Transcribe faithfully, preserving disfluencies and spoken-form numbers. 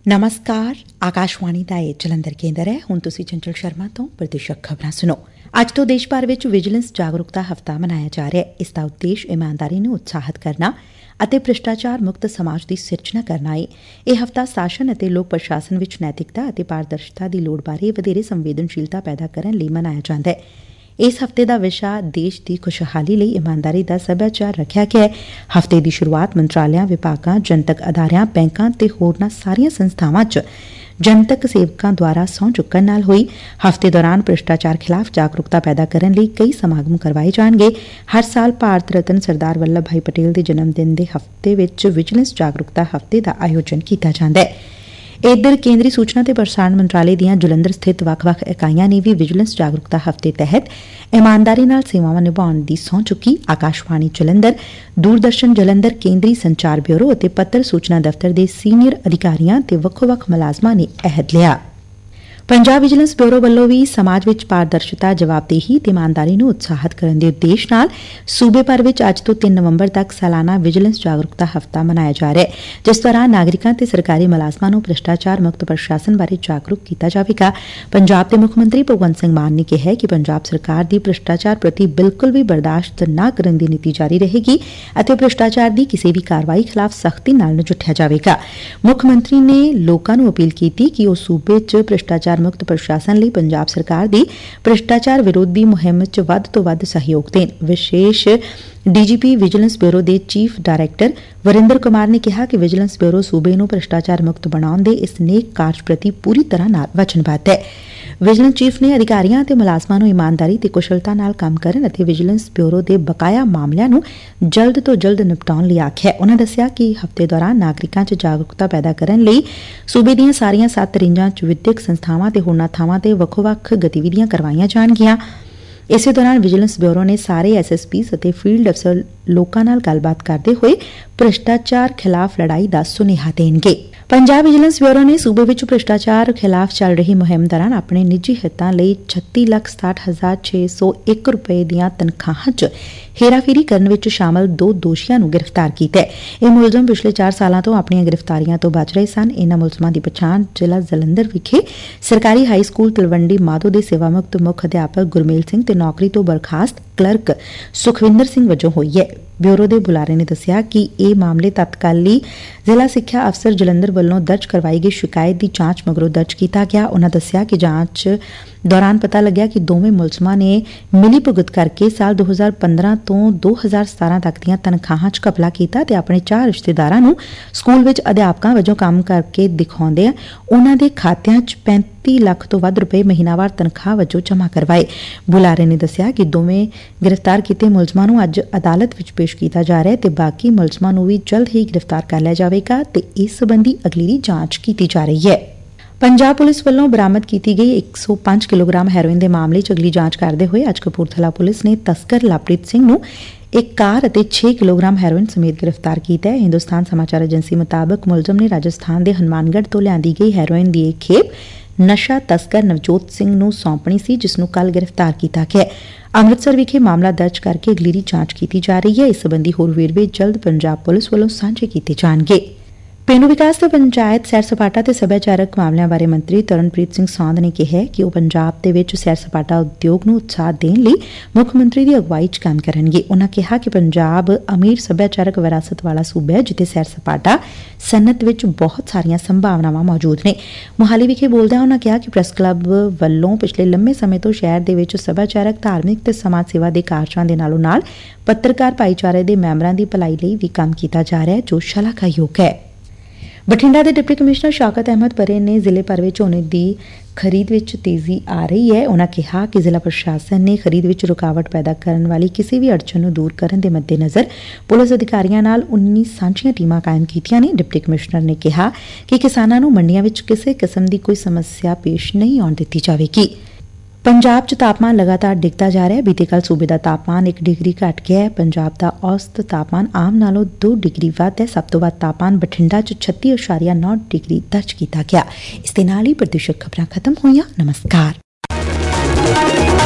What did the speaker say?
ਨਮਸਕਾਰ ਆਕਾਸ਼ਵਾਣੀ ਦਾ ਇਹ ਜਲੰਧਰ ਕੇਂਦਰ ਹੈ। ਹੁਣ ਤੁਸੀਂ ਚੰਚਲ ਸ਼ਰਮਾ ਤੋਂ ਪ੍ਰਦੇਸ਼ਕ ਖਬਰਾਂ ਸੁਣੋ। ਅੱਜ ਤੋਂ ਦੇਸ਼ ਭਰ ਵਿੱਚ ਵਿਜੀਲੈਂਸ ਜਾਗਰੂਕਤਾ ਹਫ਼ਤਾ ਮਨਾਇਆ ਜਾ ਰਿਹਾ ਹੈ। ਇਸ ਦਾ ਉਦੇਸ਼ ਇਮਾਨਦਾਰੀ ਨੂੰ ਉਤਸ਼ਾਹਿਤ ਕਰਨਾ ਅਤੇ ਭ੍ਰਿਸ਼ਟਾਚਾਰ ਮੁਕਤ ਸਮਾਜ ਦੀ ਸਿਰਜਣਾ ਕਰਨਾ ਹੈ। ਇਹ ਹਫ਼ਤਾ ਸ਼ਾਸਨ ਅਤੇ ਲੋਕ ਪ੍ਰਸ਼ਾਸਨ ਵਿੱਚ ਨੈਤਿਕਤਾ ਅਤੇ ਪਾਰਦਰਸ਼ਤਾ ਦੀ ਲੋੜ ਬਾਰੇ ਵਧੇਰੇ ਸੰਵੇਦਨਸ਼ੀਲਤਾ ਪੈਦਾ ਕਰਨ ਲਈ ਮਨਾਇਆ ਜਾਂਦਾ ਹੈ। ਇਸ ਹਫ਼ਤੇ ਦਾ ਵਿਸ਼ਾ ਦੇਸ਼ ਦੀ ਖੁਸ਼ਹਾਲੀ ਲਈ ਇਮਾਨਦਾਰੀ ਦਾ ਸੱਭਿਆਚਾਰ ਰੱਖਿਆ ਗਿਆ ਹੈ। ਹਫ਼ਤੇ ਦੀ ਸ਼ੁਰੂਆਤ ਮੰਤਰਾਲਿਆਂ, ਵਿਭਾਗਾਂ, ਜਨਤਕ ਅਦਾਰਿਆਂ, ਬੈਂਕਾਂ ਤੇ ਹੋਰਨਾਂ ਸਾਰੀਆਂ ਸੰਸਥਾਵਾਂ 'ਚ ਜਨਤਕ ਸੇਵਕਾਂ ਦੁਆਰਾ ਸਹੁੰ ਚੁੱਕਣ ਨਾਲ ਹੋਈ। ਹਫ਼ਤੇ ਦੌਰਾਨ ਭ੍ਰਿਸ਼ਟਾਚਾਰ ਖਿਲਾਫ਼ ਜਾਗਰੂਕਤਾ ਪੈਦਾ ਕਰਨ ਲਈ ਕਈ ਸਮਾਗਮ ਕਰਵਾਏ ਜਾਣਗੇ। ਹਰ ਸਾਲ ਭਾਰਤ ਰਤਨ ਸਰਦਾਰ ਵੱਲਭ ਭਾਈ ਪਟੇਲ ਦੇ ਜਨਮ ਦਿਨ ਦੇ ਹਫ਼ਤੇ ਵਿੱਚ ਵਿਜੀਲੈਂਸ ਜਾਗਰੂਕਤਾ ਹਫ਼ਤੇ ਦਾ ਆਯੋਜਨ ਕੀਤਾ ਜਾਂਦਾ ਹੈ। ਇਧਰ ਕੇਂਦਰੀ ਸੂਚਨਾ ਤੇ ਪ੍ਰਸਾਰਣ ਮੰਤਰਾਲੇ ਦੀਆਂ ਜਲੰਧਰ ਸਥਿਤ ਵੱਖ-ਵੱਖ ਇਕਾਈਆਂ ਨੇ ਵੀ ਵਿਜੀਲੈਂਸ ਜਾਗਰੂਕਤਾ ਹਫ਼ਤੇ ਤਹਿਤ ਇਮਾਨਦਾਰੀ ਨਾਲ ਸੇਵਾਵਾਂ ਨਿਭਾਉਣ ਦੀ ਸਹੁੰ ਚੁੱਕੀ। ਆਕਾਸ਼ਵਾਣੀ ਜਲੰਧਰ, ਦੂਰਦਰਸ਼ਨ ਜਲੰਧਰ, ਕੇਂਦਰੀ ਸੰਚਾਰ ਬਿਊਰੋ ਅਤੇ ਪੱਤਰ ਸੂਚਨਾ ਦਫ਼ਤਰ ਦੇ ਸੀਨੀਅਰ ਅਧਿਕਾਰੀਆਂ ਤੇ ਵੱਖੋ-ਵੱਖ ਮੁਲਾਜ਼ਮਾਂ ਨੇ ਅਹਿਦ ਲਿਆ। ਪੰਜਾਬ ਵਿਜੀਲੈਂਸ ਬਿਊਰੋ ਵੱਲੋਂ ਵੀ ਸਮਾਜ ਵਿੱਚ ਪਾਰਦਰਸ਼ਤਾ, ਜਵਾਬਦੇਹੀ ਤੇ ਇਮਾਨਦਾਰੀ ਨੂੰ ਉਤਸ਼ਾਹਿਤ ਕਰਨ ਦੇ ਉਦੇਸ਼ ਨਾਲ ਸੂਬੇ ਭਰ ਵਿੱਚ ਅੱਜ ਤੋਂ ਤਿੰਨ ਨਵੰਬਰ ਤੱਕ ਸਾਲਾਨਾ ਵਿਜੀਲੈਂਸ ਜਾਗਰੂਕਤਾ ਹਫ਼ਤਾ ਮਨਾਇਆ ਜਾ ਰਿਹਾ ਹੈ, ਜਿਸ ਦੌਰਾਨ ਨਾਗਰਿਕਾਂ ਤੇ ਸਰਕਾਰੀ ਮੁਲਾਜ਼ਮਾਂ ਨੂੰ ਭ੍ਰਿਸ਼ਟਾਚਾਰ ਮੁਕਤ ਪ੍ਰਸ਼ਾਸਨ ਬਾਰੇ ਜਾਗਰੂਕ ਕੀਤਾ ਜਾਵੇਗਾ। ਪੰਜਾਬ ਦੇ ਮੁੱਖ ਮੰਤਰੀ ਭਗਵੰਤ ਸਿੰਘ ਮਾਨ ਨੇ ਕਿਹਾ ਕਿ ਪੰਜਾਬ ਸਰਕਾਰ ਦੀ ਭ੍ਰਿਸ਼ਟਾਚਾਰ ਪ੍ਰਤੀ ਬਿਲਕੁਲ ਵੀ ਬਰਦਾਸ਼ਤ ਨਾ ਕਰਨ ਦੀ ਨੀਤੀ ਜਾਰੀ ਰਹੇਗੀ ਅਤੇ ਭ੍ਰਿਸ਼ਟਾਚਾਰ ਦੀ ਕਿਸੇ ਵੀ ਕਾਰਵਾਈ ਖਿਲਾਫ਼ ਸਖ਼ਤੀ ਨਾਲ ਨਜਿੱਠਿਆ ਜਾਵੇਗਾ। ਮੁੱਖ ਮੰਤਰੀ ਨੇ ਲੋਕਾਂ ਨੂੰ ਅਪੀਲ ਕੀਤੀ ਕਿ ਉਹ ਸੂਬੇ 'ਚ ਭ੍ਰਿਸ਼ਟਾਚਾਰ ਮੁਕਤ ਪ੍ਰਸ਼ਾਸਨ ਲਈ ਪੰਜਾਬ ਸਰਕਾਰ ਦੀ ਭ੍ਰਿਸ਼ਟਾਚਾਰ ਵਿਰੋਧੀ ਮੁਹਿੰਮ 'ਚ ਵੱਧ ਤੋਂ ਵੱਧ ਸਹਿਯੋਗ ਦੇਣ। ਵਿਸ਼ੇਸ਼ D G P vigilance bureau ਦੇ ਚੀਫ ਡਾਇਰੈਕਟਰ ਵਰਿੰਦਰ ਕੁਮਾਰ ਨੇ ਕਿਹਾ ਕਿ ਵਿਜੀਲੈਂਸ ਬਿਊਰੋ ਸੂਬੇ ਨੂੰ ਭ੍ਰਿਸ਼ਟਾਚਾਰ ਮੁਕਤ ਬਣਾਉਣ ਦੇ ਇਸ ਨੇਕ ਕਾਰਜ ਪ੍ਰਤੀ ਪੂਰੀ ਤਰ੍ਹਾਂ ਨਾਲ ਵਚਨਬੱਧ ਹੈ। ਵਿਜੀਲੈਂਸ ਚੀਫ ਨੇ ਅਧਿਕਾਰੀਆਂ ਅਤੇ ਮੁਲਾਜ਼ਮਾਂ ਨੂੰ ਇਮਾਨਦਾਰੀ ਤੇ ਕੁਸ਼ਲਤਾ ਨਾਲ ਕੰਮ ਕਰਨ ਅਤੇ ਵਿਜੀਲੈਂਸ ਬਿਊਰੋ ਦੇ ਬਕਾਇਆ ਮਾਮਲਿਆਂ ਨੂੰ ਜਲਦ ਤੋਂ ਜਲਦ ਨਿਪਟਾਉਣ ਲਈ ਆਖਿਆ। ਉਨ੍ਹਾਂ ਦੱਸਿਆ ਕਿ ਹਫ਼ਤੇ ਦੌਰਾਨ ਨਾਗਰਿਕਾਂ 'ਚ ਜਾਗਰੂਕਤਾ ਪੈਦਾ ਕਰਨ ਲਈ ਸੂਬੇ ਦੀਆਂ ਸਾਰੀਆਂ ਸੱਤ ਰੇਂਜਾਂ 'ਚ ਵਿਦਿਅਕ ਸੰਸਥਾਵਾਂ ਤੇ ਹੋਰਨਾਂ ਥਾਵਾਂ ਤੇ ਵੱਖੋ-ਵੱਖ ਗਤੀਵਿਧੀਆਂ ਕਰਵਾਈਆਂ ਜਾਣਗੀਆਂ। ਇਸੇ ਦੌਰਾਨ ਵਿਜੀਲੈਂਸ ਬਿਊਰੋ ਨੇ ਸਾਰੇ ਐਸ ਐਸ ਪੀਜ਼ ਅਤੇ ਫੀਲਡ ਅਫਸਰ ਲੋਕਾਂ ਨਾਲ ਗੱਲਬਾਤ ਕਰਦੇ ਹੋਏ ਭ੍ਰਿਸ਼ਟਾਚਾਰ ਖਿਲਾਫ਼ ਲੜਾਈ ਦਾ ਸੁਨੇਹਾ ਦੇਣਗੇ। ਪੰਜਾਬ ਵਿਜੀਲੈਂਸ ਬਿਊਰੋ ਨੇ ਸੂਬੇ ਵਿੱਚ ਭ੍ਰਿਸ਼ਟਾਚਾਰ ਖਿਲਾਫ਼ ਚੱਲ ਰਹੀ ਮੁਹਿੰਮ ਦੌਰਾਨ ਆਪਣੇ ਨਿੱਜੀ ਹਿੱਤਾਂ ਲਈ ਛੱਤੀ ਲੱਖ ਸਤਾਹਠ ਹਜ਼ਾਰ ਛੇ ਸੌ ਇੱਕ ਰੁਪਏ ਦੀਆਂ ਤਨਖਾਹਾਂ 'ਚ ਹੇਰਾਫੇਰੀ ਕਰਨ ਵਿੱਚ ਸ਼ਾਮਲ ਦੋ ਦੋਸ਼ੀਆਂ ਨੂੰ ਗ੍ਰਿਫਤਾਰ ਕੀਤਾ ਹੈ। ਇਹ ਮੁਲਜ਼ਮ ਪਿਛਲੇ ਚਾਰ ਸਾਲਾਂ ਤੋਂ ਆਪਣੀਆਂ ਗ੍ਰਿਫਤਾਰੀਆਂ ਤੋਂ ਬਚ ਰਹੇ ਸਨ। ਇਨ੍ਹਾਂ ਮੁਲਜ਼ਮਾਂ ਦੀ ਪਛਾਣ ਜ਼ਿਲ੍ਹਾ ਜਲੰਧਰ ਵਿਖੇ ਸਰਕਾਰੀ ਹਾਈ ਸਕੂਲ ਤਲਵੰਡੀ ਮਾਧੋ ਦੇ ਸੇਵਾ ਮੁਕਤ ਮੁੱਖ ਅਧਿਆਪਕ ਗੁਰਮੇਲ ਸਿੰਘ ਤੇ ਨੌਕਰੀ ਤੋਂ ਬਰਖਾਸਤ ਕਲਰਕ ਸੁਖਵਿੰਦਰ ਸਿੰਘ ਵਜੋਂ ਹੋਈ ਹੈ। ਬਿਊਰੋ ਦੇ ਬੁਲਾਰੇ ਨੇ ਦੱਸਿਆ ਕਿ ਇਹ ਮਾਮਲੇ ਤਤਕਾਲੀ ਜ਼ਿਲ੍ਹਾ ਸਿੱਖਿਆ ਅਫਸਰ ਜਲੰਧਰ ਵੱਲੋਂ ਦਰਜ ਕਰਵਾਈ ਗਈ ਸ਼ਿਕਾਇਤ ਦੀ ਜਾਂਚ ਮਗਰੋਂ ਦਰਜ ਕੀਤਾ ਗਿਆ। ਉਨ੍ਹਾਂ ਦੱਸਿਆ ਕਿ ਜਾਂਚ ਦੌਰਾਨ ਪਤਾ ਲੱਗਿਆ ਕਿ ਦੋਵੇਂ ਮੁਲਜ਼ਮਾਂ ਨੇ ਮਿਲੀ ਭੁਗਤ ਕਰਕੇ ਸਾਲ ਦੋ ਹਜ਼ਾਰ ਪੰਦਰਾਂ ਤੋਂ ਦੋ ਹਜ਼ਾਰ ਸਤਾਰਾਂ ਤੱਕ ਦੀਆਂ ਤਨਖਾਹਾਂ 'ਚ ਘਪਲਾ ਕੀਤਾ ਤੇ ਆਪਣੇ ਚਾਰ ਰਿਸ਼ਤੇਦਾਰਾਂ ਨੂੰ ਸਕੂਲ ਵਿੱਚ ਅਧਿਆਪਕਾਂ ਵਜੋਂ ਕੰਮ ਕਰਕੇ ਦਿਖਾਉਂਦੇ ਆ ਉਨ੍ਹਾਂ ਦੇ ਖਾਤਿਆਂ 'ਚ ਪੈਂਤੀ ਲੱਖ ਤੋਂ ਵੱਧ ਰੁਪਏ ਮਹੀਨਾਵਾਰ ਤਨਖਾਹ ਵਜੋਂ ਜਮ੍ਹਾਂ ਕਰਵਾਏ। ਬੁਲਾਰੇ ਨੇ ਦੱਸਿਆ ਕਿ ਦੋਵੇਂ ਗ੍ਰਿਫਤਾਰ ਕੀਤੇ ਮੁਲਜ਼ਮਾਂ ਨੂੰ ਅੱਜ ਅਦਾਲਤ ਵਿੱਚ ਪੇਸ਼ ਕੀਤਾ ਜਾ ਰਿਹਾ ਤੇ ਬਾਕੀ ਮੁਲਜ਼ਮਾਂ ਨੂੰ ਵੀ ਜਲਦ ਹੀ ਗ੍ਰਿਫਤਾਰ ਕਰ ਲਿਆ ਜਾਵੇਗਾ ਤੇ ਇਸ ਸੰਬੰਧੀ ਅਗਲੇਰੀ ਜਾਂਚ ਕੀਤੀ ਜਾ ਰਹੀ ਹੈ। ਪੰਜਾਬ ਪੁਲਿਸ ਵੱਲੋਂ ਬਰਾਮਦ ਕੀਤੀ ਗਈ ਇੱਕ ਸੌ ਪੰਜ ਕਿਲੋਗ੍ਰਾਮ ਹੈਰੋਇਨ ਦੇ ਮਾਮਲੇ 'ਚ ਅਗਲੀ ਜਾਂਚ ਕਰਦੇ ਹੋਏ ਅੱਜ ਕਪੂਰਥਲਾ ਪੁਲਿਸ ਨੇ ਤਸਕਰ ਲਵਪ੍ਰੀਤ ਸਿੰਘ ਨੂੰ ਇੱਕ ਕਾਰ ਅਤੇ ਛੇ ਕਿਲੋਗ੍ਰਾਮ ਹੈਰੋਇਨ ਸਮੇਤ ਗ੍ਰਿਫਤਾਰ ਕੀਤਾ ਹੈ। ਹਿੰਦੁਸਤਾਨ ਸਮਾਚਾਰ ਏਜੰਸੀ ਮੁਤਾਬਕ ਮੁਲਜ਼ਮ ਨੇ ਰਾਜਸਥਾਨ ਦੇ ਹਨੂਮਾਨਗੜ੍ਹ ਤੋਂ ਲਿਆਂਦੀ ਗਈ ਹੈਰੋਇਨ ਦੀ ਇਹ ਖੇਪ ਨਸ਼ਾ ਤਸਕਰ ਨਵਜੋਤ ਸਿੰਘ ਨੂੰ ਸੌਂਪਣੀ ਸੀ, ਜਿਸ ਨੂੰ ਕੱਲ੍ਹ ਗ੍ਰਿਫਤਾਰ ਕੀਤਾ ਗਿਆ। ਅੰਮ੍ਰਿਤਸਰ ਵਿਖੇ ਮਾਮਲਾ ਦਰਜ ਕਰਕੇ ਅਗਲੇਰੀ ਜਾਂਚ ਕੀਤੀ ਜਾ ਰਹੀ ਹੈ। ਇਸ ਸੰਬੰਧੀ ਹੋਰ ਵੇਰਵੇ ਜਲਦ ਪੰਜਾਬ ਪੁਲਿਸ ਵੱਲੋਂ ਸਾਂਝੇ ਕੀਤੇ ਜਾਣਗੇ। ਪੇਂਡੂ ਵਿਕਾਸ ਤੇ ਪੰਚਾਇਤ ਸੈਰ ਸਪਾਟਾ ਤੇ ਸੱਭਿਆਚਾਰਕ ਮਾਮਲਿਆਂ ਬਾਰੇ ਮੰਤਰੀ ਤਰਨਪ੍ਰੀਤ ਸਿੰਘ ਸਾਂਧ ਨੇ ਕਿਹਾ ਕਿ ਉਹ ਪੰਜਾਬ ਦੇ ਵਿੱਚ ਸੈਰ ਸਪਾਟਾ ਉਦਯੋਗ ਨੂੰ ਉਤਸ਼ਾਹ ਦੇਣ ਲਈ ਮੁੱਖ ਮੰਤਰੀ ਦੀ ਅਗਵਾਈ 'ਚ ਕੰਮ ਕਰਨਗੇ। ਉਨ੍ਹਾਂ ਕਿਹਾ ਕਿ ਪੰਜਾਬ ਅਮੀਰ ਸੱਭਿਆਚਾਰਕ ਵਿਰਾਸਤ ਵਾਲਾ ਸੂਬਾ ਹੈ, ਜਿੱਥੇ ਸੈਰ ਸਪਾਟਾ ਸਨਅਤ ਵਿੱਚ ਬਹੁਤ ਸਾਰੀਆਂ ਸੰਭਾਵਨਾਵਾਂ ਮੌਜੂਦ ਨੇ। ਮੁਹਾਲੀ ਵਿਖੇ ਬੋਲਦਿਆਂ ਉਨ੍ਹਾਂ ਕਿਹਾ ਕਿ ਪ੍ਰੈਸ ਕਲੱਬ ਵੱਲੋਂ ਪਿਛਲੇ ਲੰਮੇ ਸਮੇਂ ਤੋਂ ਸ਼ਹਿਰ ਦੇ ਵਿੱਚ ਸੱਭਿਆਚਾਰਕ, ਧਾਰਮਿਕ ਤੇ ਸਮਾਜ ਸੇਵਾ ਦੇ ਕਾਰਜਾਂ ਦੇ ਨਾਲੋਂ ਨਾਲ ਪੱਤਰਕਾਰ ਭਾਈਚਾਰੇ ਦੇ ਮੈਂਬਰਾਂ ਦੀ ਭਲਾਈ ਲਈ ਵੀ ਕੰਮ ਕੀਤਾ ਜਾ ਰਿਹਾ ਹੈ, ਜੋ ਸ਼ਲਾਘਾਯੋਗ ਹੈ। ਬਠਿੰਡਾ ਦੇ ਡਿਪਟੀ ਕਮਿਸ਼ਨਰ ਸ਼ੌਕਤ ਅਹਿਮਦ ਪਰੇ ਨੇ ਜ਼ਿਲ੍ਹੇ ਭਰ ਵਿੱਚ ਝੋਨੇ ਦੀ ਖਰੀਦ ਵਿੱਚ ਤੇਜ਼ੀ ਆ ਰਹੀ ਹੈ। ਉਨ੍ਹਾਂ ਕਿਹਾ ਕਿ ਜ਼ਿਲ੍ਹਾ ਪ੍ਰਸ਼ਾਸਨ ਨੇ ਖਰੀਦ ਵਿੱਚ ਰੁਕਾਵਟ ਪੈਦਾ ਕਰਨ ਵਾਲੀ ਕਿਸੇ ਵੀ ਅੜਚਨ ਨੂੰ ਦੂਰ ਕਰਨ ਦੇ ਮੱਦੇਨਜ਼ਰ ਪੁਲਿਸ ਅਧਿਕਾਰੀਆਂ ਨਾਲ ਉੱਨੀ ਸਾਂਝੀਆਂ ਟੀਮਾਂ ਕਾਇਮ ਕੀਤੀਆਂ ਨੇ। ਡਿਪਟੀ ਕਮਿਸ਼ਨਰ ਨੇ ਕਿਹਾ ਕਿ ਕਿਸਾਨਾਂ ਨੂੰ ਮੰਡੀਆਂ ਵਿੱਚ ਕਿਸੇ ਕਿਸਮ ਦੀ ਕੋਈ ਸਮੱਸਿਆ ਪੇਸ਼ ਨਹੀਂ ਆਉਣ ਦਿੱਤੀ ਜਾਵੇਗੀ। ਪੰਜਾਬ 'ਚ ਤਾਪਮਾਨ ਲਗਾਤਾਰ ਡਿੱਗਦਾ ਜਾ ਰਿਹਾ ਹੈ। ਬੀਤੇ ਕੱਲ੍ਹ ਸੂਬੇ ਦਾ ਤਾਪਮਾਨ ਇੱਕ ਡਿਗਰੀ ਘੱਟ ਗਿਆ ਹੈ। ਪੰਜਾਬ ਦਾ ਔਸਤ ਤਾਪਮਾਨ ਆਮ ਨਾਲੋਂ ਦੋ ਡਿਗਰੀ ਵੱਧ ਹੈ। ਸਭ ਤੋਂ ਵੱਧ ਤਾਪਮਾਨ ਬਠਿੰਡਾ 'ਚ ਛੱਤੀ ਇਸ਼ਾਰੀਆ ਨੌ ਡਿਗਰੀ ਦਰਜ ਕੀਤਾ ਗਿਆ। ਇਸ ਦੇ ਨਾਲ ਹੀ ਪ੍ਰਦੇਸ਼ਕ ਖਬਰਾਂ ਖਤਮ ਹੋਈਆਂ। ਨਮਸਕਾਰ।